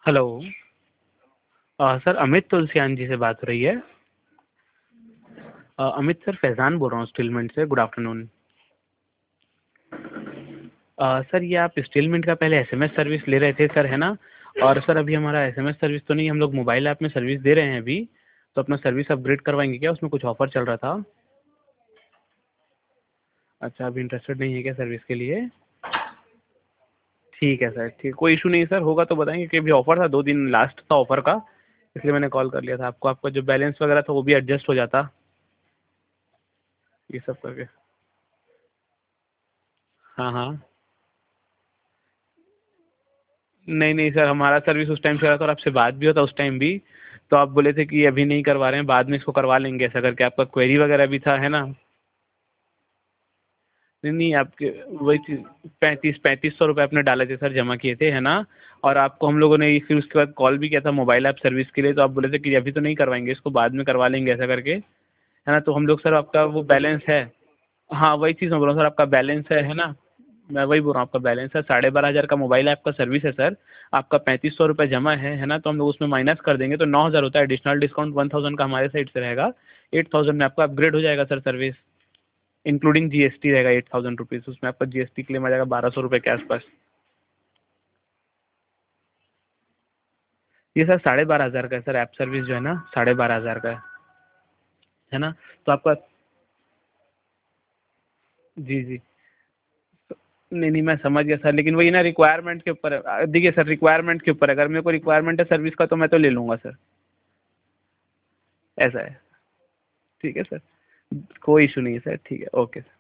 Hello. Sir Amit Tulsian ji से बात हो रही है। अमित सर, फैज़ान बोल रहा हूँ स्टीलमेंट से। Good afternoon. सर ये आप स्टीलमेंट का पहले एसएमएस सर्विस ले रहे थे सर, है ना? और सर अभी हमारा एसएमएस सर्विस तो नहीं, हम लोग मोबाइल ऐप में सर्विस दे रहे हैं अभी। तो अपना सर्विस अपग्रेड करवाएंगे क्या? उसमें कुछ ऑफर चल रहा था। अच्छा, अभी इंटरेस्टेड नहीं है क्या सर्विस के लिए? ठीक है सर, ठीक, कोई इशू नहीं सर, होगा तो बताएंगे कि अभी ऑफर था, 2 दिन लास्ट था ऑफर का, इसलिए मैंने कॉल कर लिया था आपको। आपका जो बैलेंस वगैरह था वो भी एडजस्ट हो जाता, ये सब करके। हाँ हाँ। नहीं नहीं सर, हमारा सर्विस उस टाइम चल रहा था और आपसे बात भी होता उस टाइम भी। तो आप बोले थे कि अभी नहीं करवा रहे हैं, बाद में इसको करवा लेंगे, ऐसा करके आपका क्वेरी वगैरह भी था, है ना? नहीं नहीं, आपके वही चीज़, 3500 रुपये आपने डाले थे सर, जमा किए थे, है ना? और आपको हम लोगों ने फिर उसके बाद कॉल भी किया था मोबाइल ऐप सर्विस के लिए, तो आप बोले थे कि अभी तो नहीं करवाएंगे इसको, बाद में करवा लेंगे, ऐसा करके, है ना? तो हम लोग सर आपका वो बैलेंस है। हाँ वही चीज़ मैं बोल रहा हूँ सर, आपका बैलेंस है ना? मैं वही बोल रहा हूँ, आपका बैलेंस है 12,500 का मोबाइल ऐप का सर्विस है सर। आपका 3500 रुपये जमा है ना? तो हम लोग उसमें माइनस कर देंगे तो 9,000 होता है। एडिशनल डिस्काउंट 1,000 का हमारे साइड से रहेगा। 8,000 में आपका अपग्रेड हो जाएगा सर सर्विस। इंक्लूडिंग जीएसटी रहेगा 8,000 रुपीज़, उसमें आपका जीएसटी क्लेम आ जाएगा 1,200 रुपये के आसपास। ये सर 12,500 का है सर, ऐप सर्विस जो है ना 12,500 का है ना? तो आपका, जी जी, नहीं नहीं मैं समझ गया सर, लेकिन वही ना रिक्वायरमेंट के ऊपर है। देखिए सर, रिक्वायरमेंट के ऊपर है, अगर मेरे को रिक्वायरमेंट है सर्विस का तो मैं तो ले लूँगा सर, ऐसा है। ठीक है सर, कोई इशू नहीं है सर, ठीक है, ओके सर।